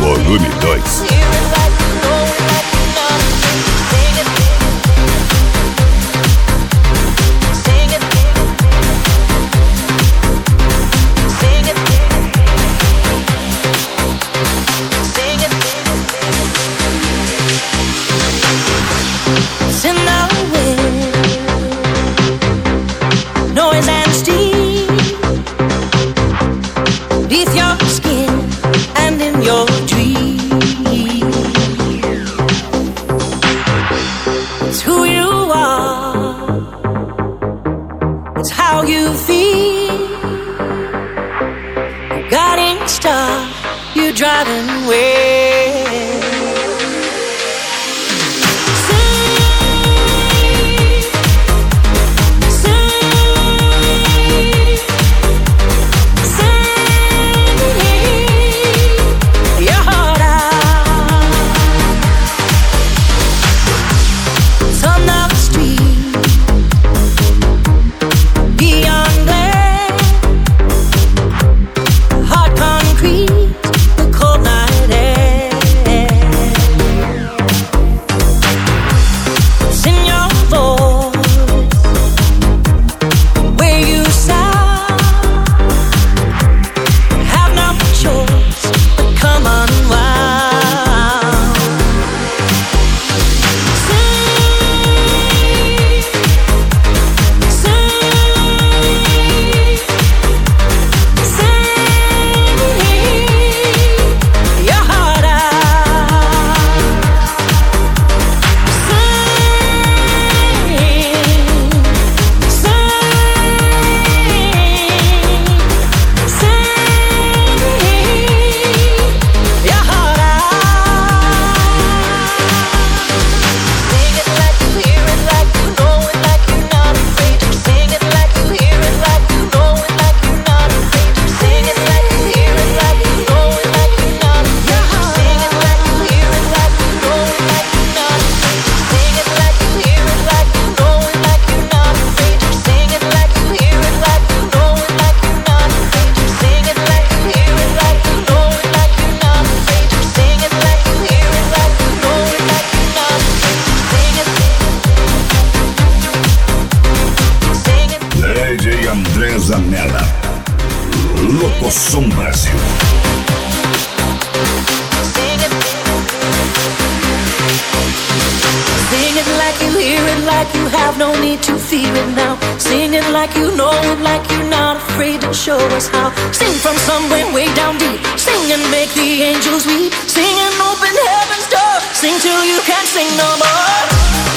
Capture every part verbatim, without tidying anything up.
Volume dois. Driving away. Zanella, Locosom Brasil. Sing it like you hear it, like you have no need to fear it now. Sing it like you know it, like you're not afraid to show us how. Sing from somewhere way down deep. Sing and make the angels weep. Sing and open heaven's door. Sing till you can't sing no more.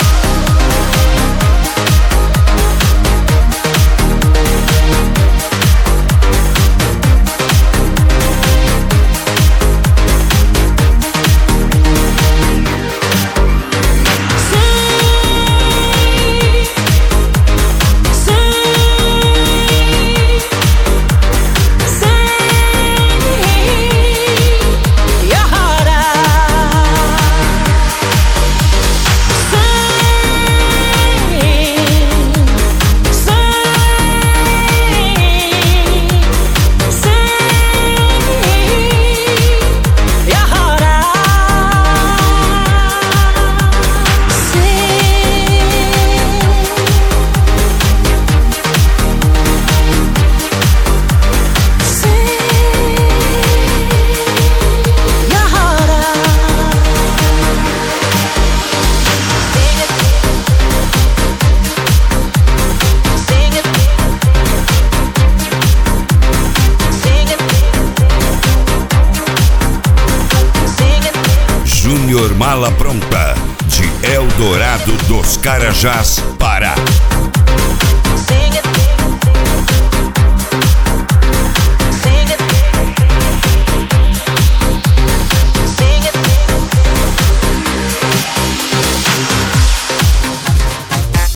Mala Pronta, de Eldorado dos Carajás, Pará.